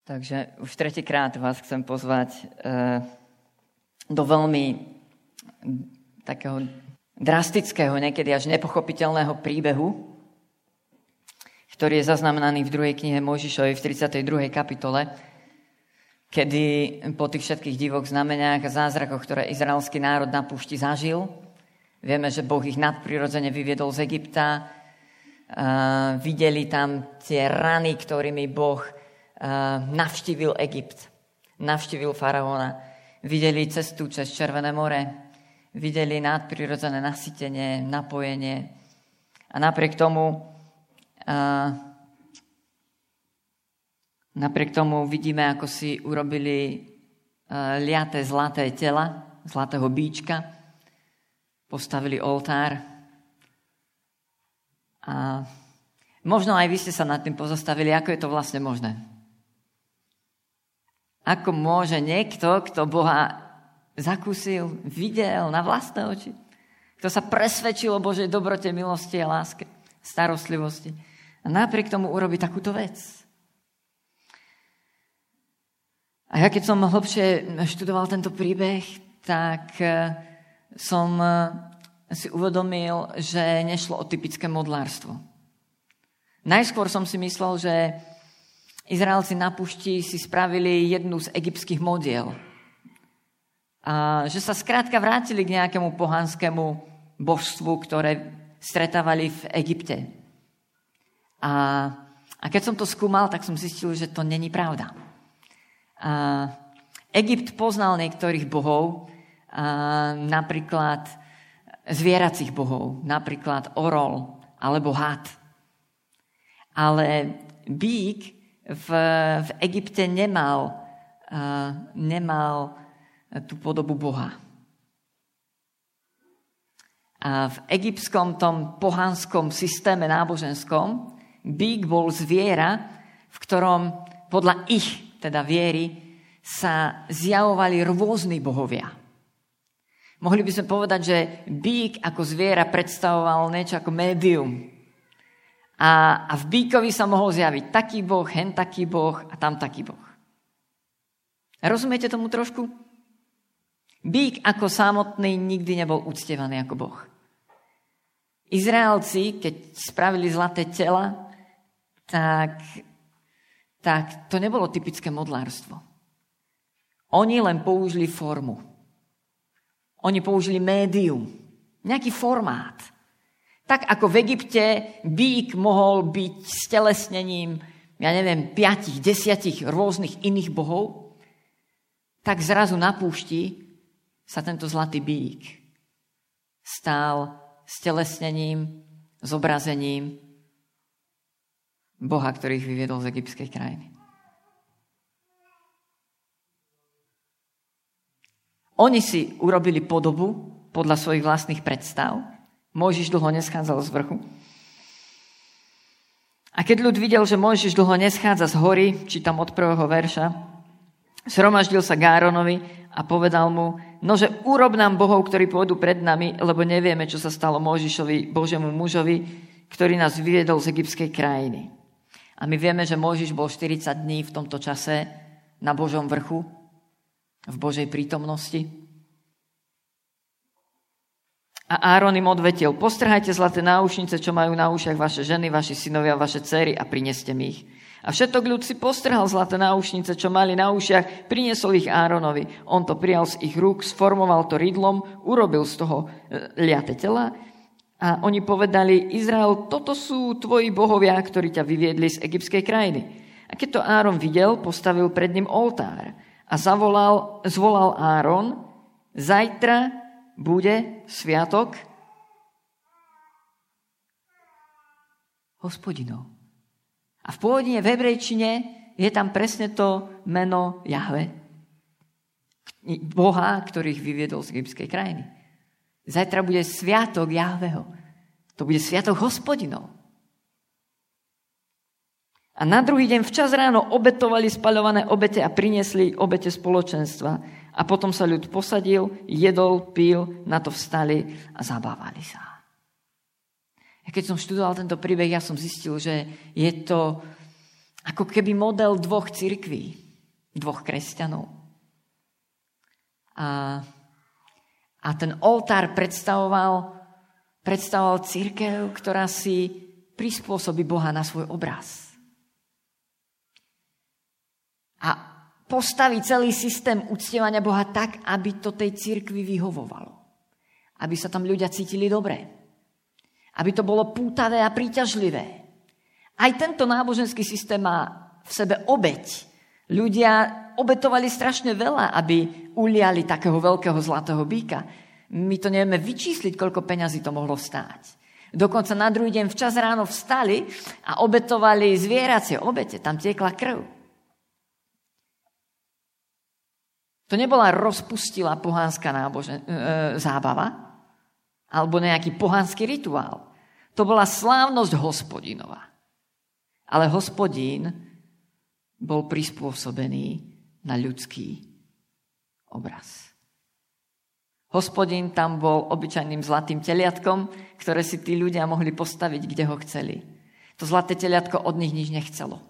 Takže už tretíkrát vás chcem pozvať do veľmi takého drastického, niekedy až nepochopiteľného príbehu, ktorý je zaznamenaný v 2. knihe Mojžišovej v 32. kapitole, kedy po tých všetkých divoch znameniach a zázrakoch, ktoré izraelský národ na púšti zažil, vieme, že Boh ich nadprirodzene vyviedol z Egypta, videli tam tie rany, ktorými Boh navštívil Egypt, navštívil faraóna, videli cestu cez Červené more, videli nadprirodzené nasytenie, napojenie a napriek tomu vidíme, ako si urobili liaté zlaté tela, zlatého bíčka, postavili oltár a možno aj vy ste sa nad tým pozastavili, ako je to vlastne možné. Ako môže niekto, kto Boha zakúsil, videl na vlastné oči, kto sa presvedčil o Božej dobrote, milosti a láske, starostlivosti a napriek tomu urobí takúto vec. A ja keď som hlbšie študoval tento príbeh, tak som si uvedomil, že nešlo o typické modlárstvo. Najskôr som si myslel, že Izraelci na púšti si spravili jednu z egyptských modiel. A že sa skrátka vrátili k nejakému pohanskému božstvu, ktoré stretávali v Egypte. A keď som to skúmal, tak som zistil, že to není pravda. Egypt poznal niektorých bohov, napríklad zvieracích bohov, napríklad orol alebo had. Ale bík v Egypte nemal tú podobu Boha. A v egyptskom tom pohanskom systéme náboženskom bík bol zviera, v ktorom podľa ich teda viery sa zjavovali rôzni bohovia. Mohli by sme povedať, že bík ako zviera predstavoval niečo ako médium. A v bíkovi sa mohol zjaviť taký boh, hen taký boh a tam taký boh. Rozumiete tomu trošku? Bík ako samotný nikdy nebol uctievaný ako boh. Izraelci, keď spravili zlaté tela, tak to nebolo typické modlárstvo. Oni len použili formu. Oni použili médium, nejaký formát. Tak ako v Egypte bík mohol byť stelesnením, 5, 10 rôznych iných bohov, tak zrazu na púšti sa tento zlatý bík stal stelesnením, zobrazením Boha, ktorý ich vyviedol z egyptskej krajiny. Oni si urobili podobu podľa svojich vlastných predstav. Mojžiš dlho neschádzal z vrchu. A keď ľud videl, že Mojžiš dlho neschádza z hory, čítam od 1. verša, zhromaždil sa k Áronovi a povedal mu, nože urob nám bohov, ktorí pôjdu pred nami, lebo nevieme, čo sa stalo Mojžišovi, Božiemu mužovi, ktorý nás vyviedol z egyptskej krajiny. A my vieme, že Mojžiš bol 40 dní v tomto čase na Božom vrchu, v Božej prítomnosti. A Áron im odvetil, postrhajte zlaté náušnice, čo majú na ušiach vaše ženy, vaši synovia, vaše dcery a prineste mi ich. A všetok ľud si postrhal zlaté náušnice, čo mali na ušiach, priniesol ich Áronovi. On to prijal z ich rúk, sformoval to rydlom, urobil z toho liate tela a oni povedali, Izrael, toto sú tvoji bohovia, ktorí ťa vyviedli z egyptskej krajiny. A keď to Áron videl, postavil pred ním oltár a zvolal Áron, zajtra bude sviatok Hospodinov. A v pôvodine v hebrejčine je tam presne to meno Jahve. Boha, ktorý ich vyviedol z egyptskej krajiny. Zajtra bude sviatok Jahveho. To bude sviatok Hospodinov. A na druhý deň včas ráno obetovali spaľované obete a priniesli obete spoločenstva. A potom sa ľud posadil, jedol, pil, na to vstali a zabávali sa. A keď som študoval tento príbeh, ja som zistil, že je to Ako keby model dvoch cirkví, dvoch kresťanov. A ten oltár predstavoval cirkev, ktorá si prispôsobí Boha na svoj obraz. A postaví celý systém uctievania Boha tak, aby to tej cirkvi vyhovovalo. Aby sa tam ľudia cítili dobre. Aby to bolo pútavé a príťažlivé. Aj tento náboženský systém má v sebe obeť. Ľudia obetovali strašne veľa, aby uliali takého veľkého zlatého býka. My to nevieme vyčísliť, koľko peňazí to mohlo stáť. Dokonca na druhý deň včas ráno vstali a obetovali zvieracie obete. Tam tiekla krv. To nebola rozpustilá pohánska zábava alebo nejaký pohánsky rituál. To bola slávnosť Hospodinová. Ale Hospodín bol prispôsobený na ľudský obraz. Hospodín tam bol obyčajným zlatým teliatkom, ktoré si tí ľudia mohli postaviť, kde ho chceli. To zlaté teliatko od nich nič nechcelo.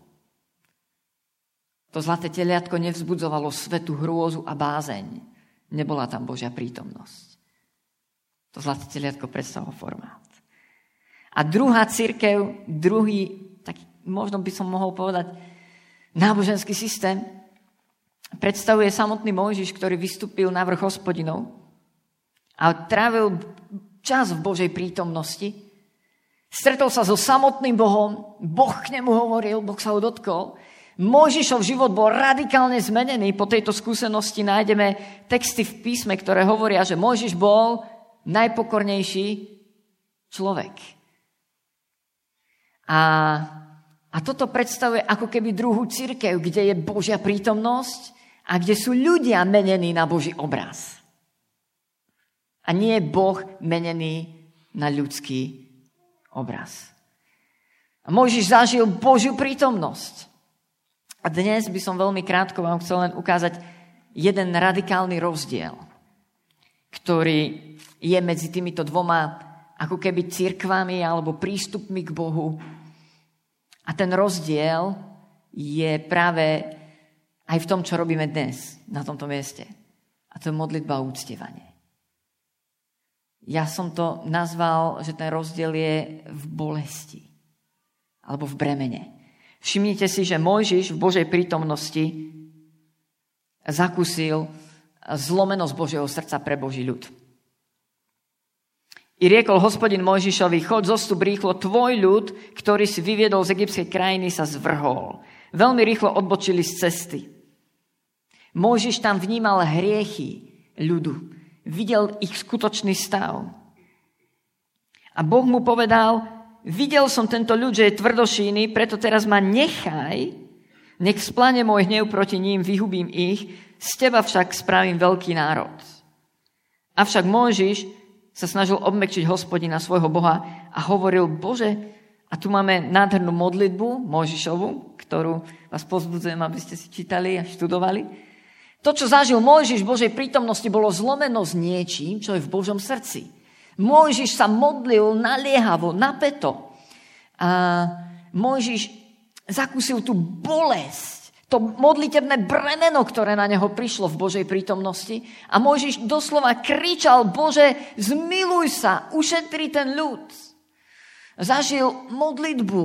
To zlaté teliatko nevzbudzovalo svätú hrôzu a bázeň. Nebola tam Božia prítomnosť. To zlaté teliatko predstavovalo formát. A druhá cirkev, tak možno by som mohol povedať, náboženský systém, predstavuje samotný Mojžiš, ktorý vystúpil na vrch Hospodinov a trávil čas v Božej prítomnosti. Stretol sa so samotným Bohom, Boh k nemu hovoril, Boh sa ho dotkol. Mojžišov život bol radikálne zmenený. Po tejto skúsenosti nájdeme texty v písme, ktoré hovoria, že Mojžiš bol najpokornejší človek. A toto predstavuje ako keby druhú cirkev, kde je Božia prítomnosť a kde sú ľudia menení na Boží obraz. A nie je Boh menený na ľudský obraz. A Mojžiš zažil Božiu prítomnosť. A dnes by som veľmi krátko vám chcel len ukázať jeden radikálny rozdiel, ktorý je medzi týmito dvoma ako keby cirkvami alebo prístupmi k Bohu. A ten rozdiel je práve aj v tom, čo robíme dnes na tomto mieste. A to je modlitba a úctievanie. Ja som to nazval, že ten rozdiel je v bolesti alebo v bremene. Všimnite si, že Mojžiš v Božej prítomnosti zakúsil zlomenosť Božieho srdca pre Boží ľud. I riekol Hospodin Mojžišovi, choď, zostup rýchlo, tvoj ľud, ktorý si vyviedol z egyptskej krajiny, sa zvrhol. Veľmi rýchlo odbočili z cesty. Mojžiš tam vnímal hriechy ľudu. Videl ich skutočný stav. A Boh mu povedal, videl som tento ľud, že je tvrdošíny, preto teraz ma nechaj, nech splane môj hnev proti ním, vyhubím ich, z teba však spravím veľký národ. Avšak Mojžiš sa snažil obmäkčiť Hospodina svojho Boha a hovoril, Bože, a tu máme nádhernú modlitbu Mojžišovu, ktorú vás povzbudzujem, aby ste si čítali a študovali. To, čo zažil Mojžiš v Božej prítomnosti, bolo zlomeno s niečím, čo je v Božom srdci. Mojžiš sa modlil naliehavo, napäto. A Mojžiš zakúsil tú bolesť, to modlitebné bremeno, ktoré na neho prišlo v Božej prítomnosti. A Mojžiš doslova kričal, Bože, zmiluj sa, ušetri ten ľud. Zažil modlitbu.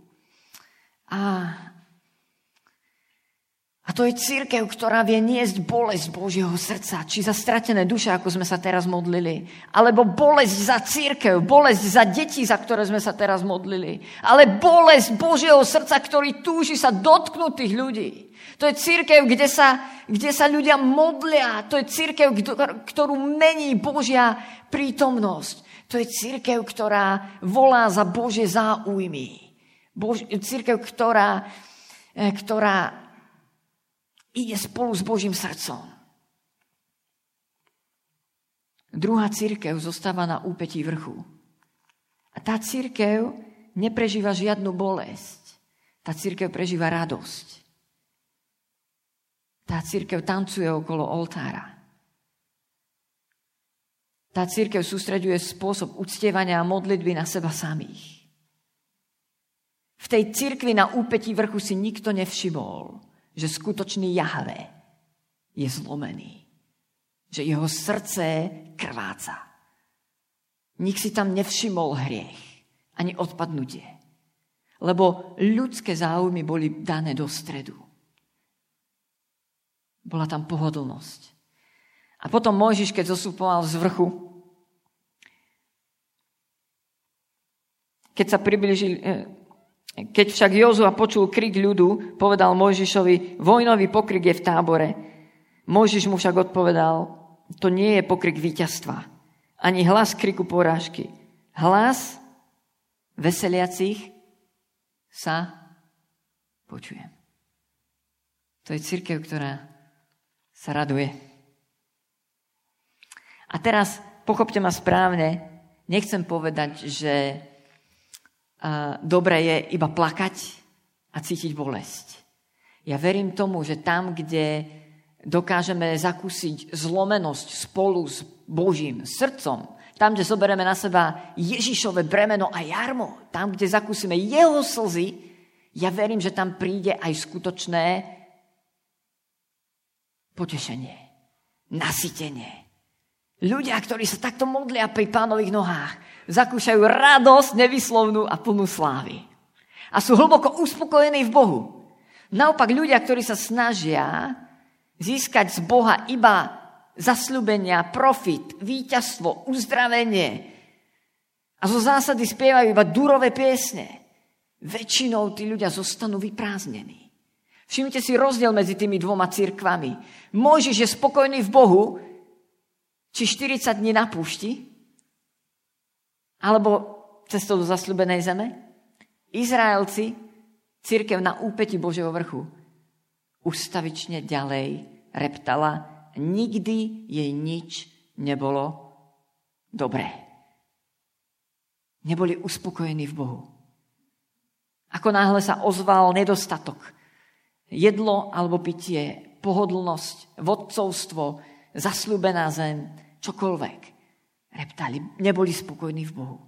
A to je cirkev, ktorá vie niesť bolesť Božieho srdca, či za stratené duše, ako sme sa teraz modlili, alebo bolesť za cirkev, bolesť za deti, za ktoré sme sa teraz modlili, ale bolesť Božieho srdca, ktorý túži sa dotknúť tých ľudí. To je cirkev, kde sa ľudia modlia, to je cirkev, ktorú mení Božia prítomnosť. To je cirkev, ktorá volá za Božie záujmy. Cirkev, ktorá ide spolu s Božím srdcom. Druhá cirkev zostáva na úpetí vrchu. A tá cirkev neprežíva žiadnu bolesť. Tá cirkev prežíva radosť. Tá cirkev tancuje okolo oltára. Tá cirkev sústreďuje spôsob uctievania a modlitby na seba samých. V V tej cirkvi na úpetí vrchu si nikto nevšimol, že skutočný Jahve je zlomený. Že jeho srdce krváca. Nik si tam nevšimol hriech, ani odpadnutie. Lebo ľudské záujmy boli dané do stredu. Bola tam pohodlnosť. A potom Mojžiš, keď zostupoval z vrchu, keď však Jozua počul krik ľudu, povedal Mojžišovi, vojnový pokrik je v tábore. Mojžiš mu však odpovedal, to nie je pokrik víťazstva, ani hlas kriku porážky. Hlas veseliacich sa počuje. To je cirkev, ktorá sa raduje. A teraz, pochopte ma správne, nechcem povedať, že dobre je iba plakať a cítiť bolesť. Ja verím tomu, že tam, kde dokážeme zakúsiť zlomenosť spolu s Božím srdcom, tam, kde zoberieme na seba Ježišové bremeno a jarmo, tam, kde zakúsime jeho slzy, ja verím, že tam príde aj skutočné potešenie, nasytenie. Ľudia, ktorí sa takto modlia pri Pánových nohách, zakúšajú radosť nevyslovnú a plnú slávy. A sú hlboko uspokojení v Bohu. Naopak ľudia, ktorí sa snažia získať z Boha iba zasľúbenia, profit, víťazstvo, uzdravenie a zo zásady spievajú iba durové piesne, väčšinou tí ľudia zostanú vyprázdnení. Všimnite si rozdiel medzi tými dvoma cirkvami. Mojžiš je spokojný v Bohu, či 40 dní na púšti, alebo cestou do zasľúbenej zeme. Izraelci, cirkev na úpetí Božieho vrchu, ustavične ďalej reptala, nikdy jej nič nebolo dobré. Neboli uspokojení v Bohu. Ako náhle sa ozval nedostatok, jedlo alebo pitie, pohodlnosť, vodcovstvo, zasľúbená zem, čokoľvek, reptali, neboli spokojní v Bohu.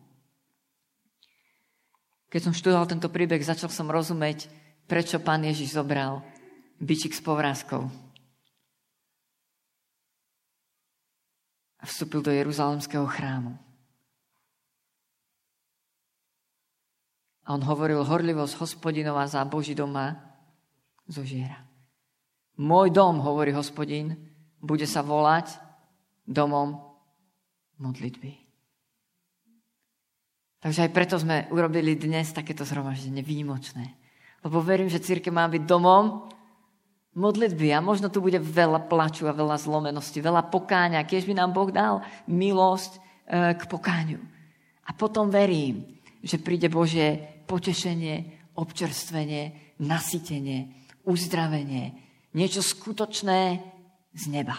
Keď som študoval tento príbeh, začal som rozumieť, prečo Pán Ježiš zobral bičík s povrázkou a vstúpil do Jeruzalemského chrámu. A on hovoril, horlivosť Hospodinová za Boží doma zožiera. Môj dom, hovorí Hospodin, bude sa volať domom modlitby. Takže aj preto sme urobili dnes takéto zhromaždenie výjimočné. Lebo verím, že cirkev má byť domom modlitby a možno tu bude veľa plaču a veľa zlomenosti, veľa pokáňa, keď by nám Boh dal milosť k pokáňu. A potom verím, že príde Božie potešenie, občerstvenie, nasytenie, uzdravenie, niečo skutočné z neba.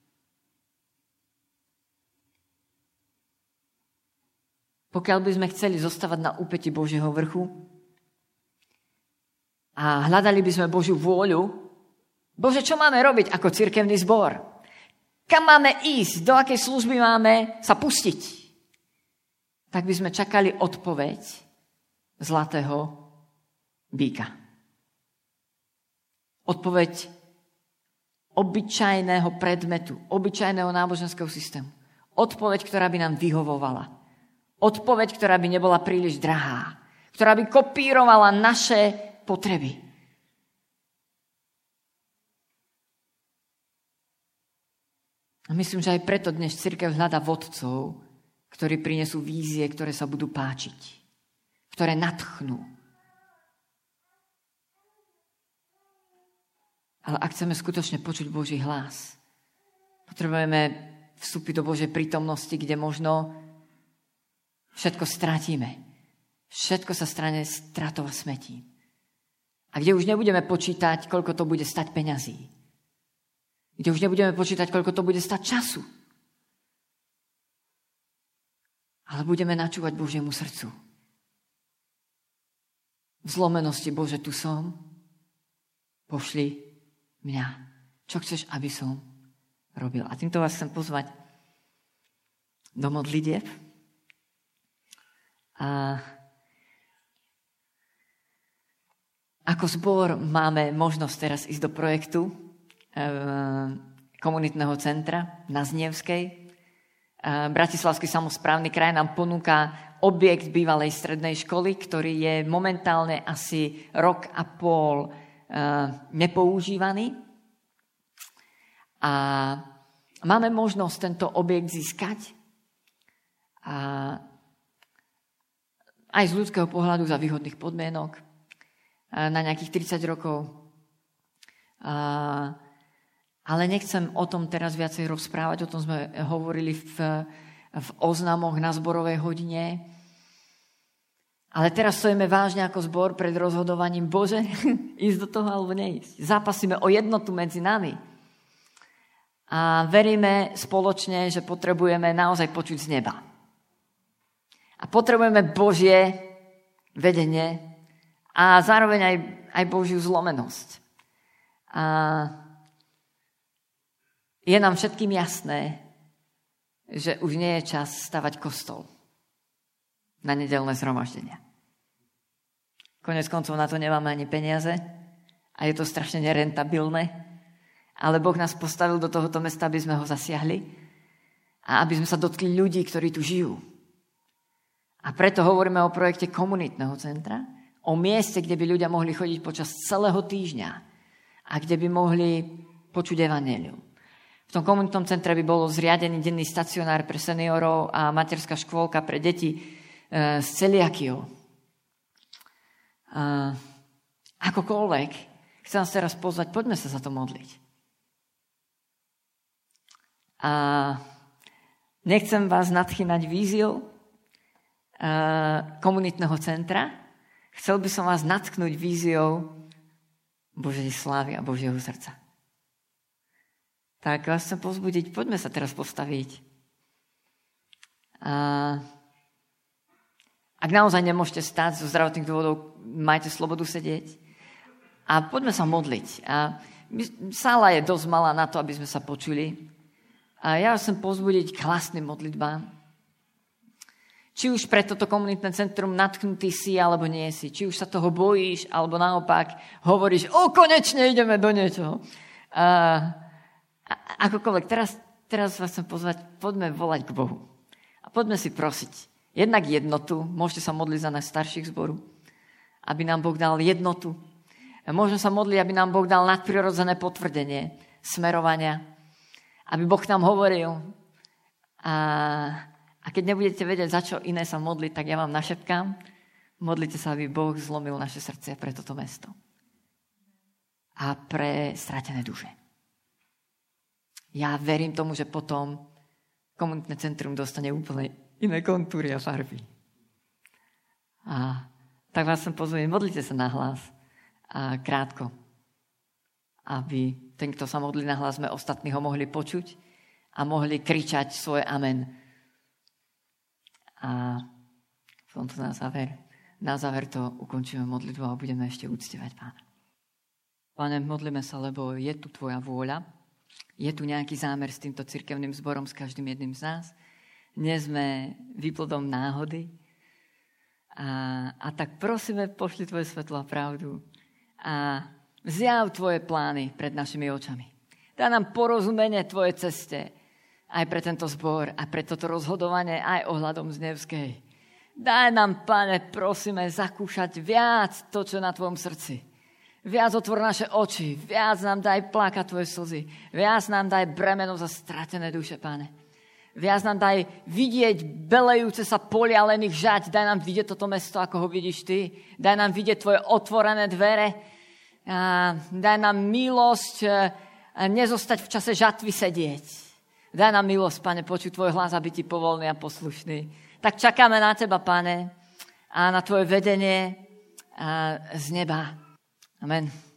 Pokiaľ by sme chceli zostávať na úpetí Božieho vrchu a hľadali by sme Božiu vôľu, Bože, čo máme robiť ako cirkevný zbor? Kam máme ísť? Do akej služby máme sa pustiť? Tak by sme čakali odpoveď zlatého býka. Odpoveď obyčajného predmetu, obyčajného náboženského systému. Odpoveď, ktorá by nám vyhovovala. Odpoveď, ktorá by nebola príliš drahá. Ktorá by kopírovala naše potreby. A myslím, že aj preto dnes cirkev hľadá vodcov, ktorí prinesú vízie, ktoré sa budú páčiť. Ktoré nadchnú. Ale ak chceme skutočne počuť Boží hlas, potrebujeme vstúpiť do Božej prítomnosti, kde možno všetko stratíme. Všetko sa stane stratou a smetím. A kde už nebudeme počítať, koľko to bude stať peňazí. Kde už nebudeme počítať, koľko to bude stať času. Ale budeme načúvať Božiemu srdcu. V zlomenosti, Bože, tu som. Pošli mňa. Čo chceš, aby som robil? A týmto vás chcem pozvať do modlitieb. A Ako zbor máme možnosť teraz ísť do projektu komunitného centra na Znievskej. Bratislavský samosprávny kraj nám ponúka objekt bývalej strednej školy, ktorý je momentálne asi 1,5 roka nepoužívaný. A máme možnosť tento objekt získať a aj z ľudského pohľadu za výhodných podmienok na nejakých 30 rokov. Ale nechcem o tom teraz viacej rozprávať, o tom sme hovorili v oznamoch na zborovej hodine. Ale teraz stojíme vážne ako zbor pred rozhodovaním, Bože, ísť do toho alebo neísť. Zápasíme o jednotu medzi nami. A veríme spoločne, že potrebujeme naozaj počuť z neba. A potrebujeme Božie vedenie a zároveň aj Božiu zlomenosť. A je nám všetkým jasné, že už nie je čas stavať kostol na nedeľné zhromaždenia. Koniec koncov na to nemáme ani peniaze a je to strašne nerentabilné, ale Boh nás postavil do tohoto mesta, aby sme ho zasiahli a aby sme sa dotkli ľudí, ktorí tu žijú. A preto hovoríme o projekte komunitného centra, o mieste, kde by ľudia mohli chodiť počas celého týždňa a kde by mohli počuť evanjelium. V tom komunitnom centre by bolo zriadený denný stacionár pre seniorov a materská škôlka pre deti s celiakiou. Akokoľvek, chcem vás teraz pozvať, poďme sa za to modliť. A nechcem vás nadchýnať víziou komunitného centra. Chcel by som vás natknúť víziou Božej slávy a Božieho srdca. Tak vás chcem povzbudiť, poďme sa teraz postaviť. Ak naozaj nemôžete stáť zo zdravotných dôvodov, majte slobodu sedieť. A poďme sa modliť. A sála je dosť malá na to, aby sme sa počuli. A ja vás chcem povzbudiť k hlasným modlitbám. Či už pre toto komunitné centrum natknutý si, alebo nie si. Či už sa toho bojíš, alebo naopak hovoríš, konečne ideme do niečoho. Akokoľvek, teraz vás chcem pozvať, poďme volať k Bohu. A poďme si prosiť. Jednak jednotu, môžete sa modliť za nás starších zboru, aby nám Boh dal jednotu. Môžeme sa modliť, aby nám Boh dal nadprirodzené potvrdenie smerovania, aby Boh nám hovoril. A keď nebudete vedieť, za čo iné sa modliť, tak ja vám našepkám. Modlite sa, aby Boh zlomil naše srdce pre toto mesto. A pre stratené duše. Ja verím tomu, že potom komunitné centrum dostane úplne iné kontúry a farby. A tak vás som pozvať, modlite sa na hlas a krátko. Aby ten, kto sa modlí na hlas, sme ostatní ho mohli počuť a mohli kričať svoje amen. A v tomto na záver to ukončíme modlitbou a budeme ešte uctievať Pána. Pane, modlíme sa, lebo je tu Tvoja vôľa. Je tu nejaký zámer s týmto cirkevným zborom, s každým jedným z nás. Nie sme výplodom náhody. A tak prosíme, pošli Tvoje svetlo a pravdu. A zjav Tvoje plány pred našimi očami. Daj nám porozumenie Tvojej ceste aj pre tento zbor a pre toto rozhodovanie aj ohľadom Znievskej. Daj nám, Pane, prosíme, zakúšať viac to, čo je na Tvojom srdci. Viac otvor naše oči, viac nám daj plakať Tvoje slzy, viac nám daj bremeno za stratené duše, Pane. Viac nám daj vidieť belejúce sa polia lených žať, daj nám vidieť toto mesto, ako ho vidíš Ty, daj nám vidieť Tvoje otvorené dvere, daj nám milosť nezostať v čase žatvy sedieť. Daj nám milosť, Pane, počuť Tvoj hlas a byť Ti povolný a poslušný. Tak čakáme na Teba, Pane, a na Tvoje vedenie z neba. Amen.